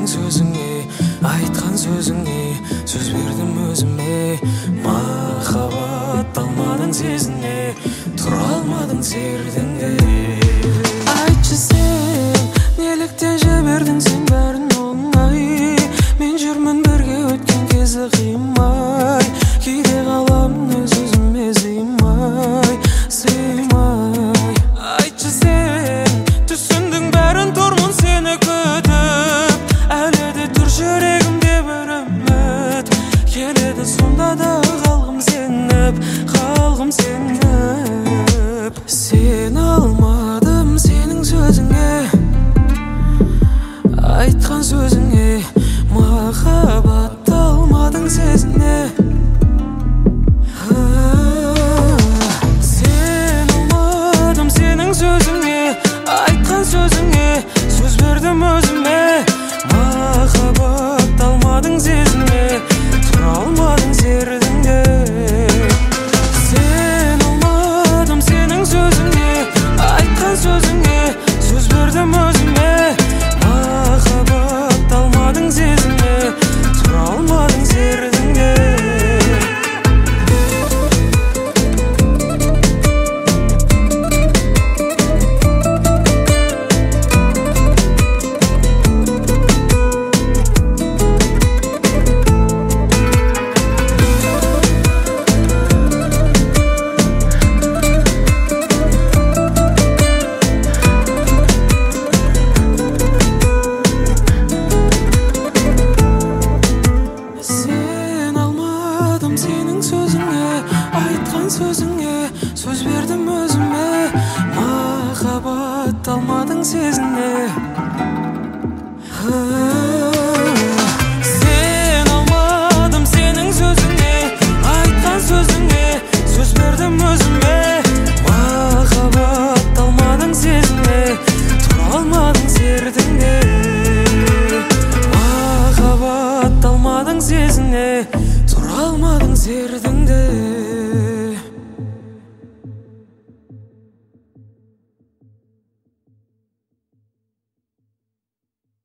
сөзіңе, айтқан сөзіңе, сөз бердім өзіме. Махаббат алмадың сезіне, тұра алмадың сердіңде. Айтшы сен, неліктен жібердің сен бәрін оңай? Мен жүрмін бірге өткен кезі қимай, кейде қаламын өз өзіме сыймай. Айтшы сен, түсіндің бәрін тұрмын сені күтіп, әлі де тұр жүрегімде бір үміт. Келеді сонда да қалғым сеніп, қалғым сеніп. Сен алмадым сенің сөзіңе, айтқан сөзіңе, махаббат алмадың сезіне. Сен алмадым сенің сөзіңе, айтқан сөзіңе, сөз бердім өзіме. Махаббат алмадың сезіне, тұра алмадың сердіңде. Сен алмадым сенің сөзіңе, айтқан сөзіңе, сөз бердім өзіме. Махаббат алмадың сезіне, тұра алмадың сердіңде. Сенің сөзіңе, айтқан сөзіңе, сөз бердім өзіме. Махаббат алмадың сезіне. Сен алмадым сенің сөзіңе, айтқан сөзіңе, сөз бердім өзіме. Махаббат алмадың сезіне, тұра алмадың сердіңде. Махаббат алмадың сезіне, тұра алмадың сердіңде.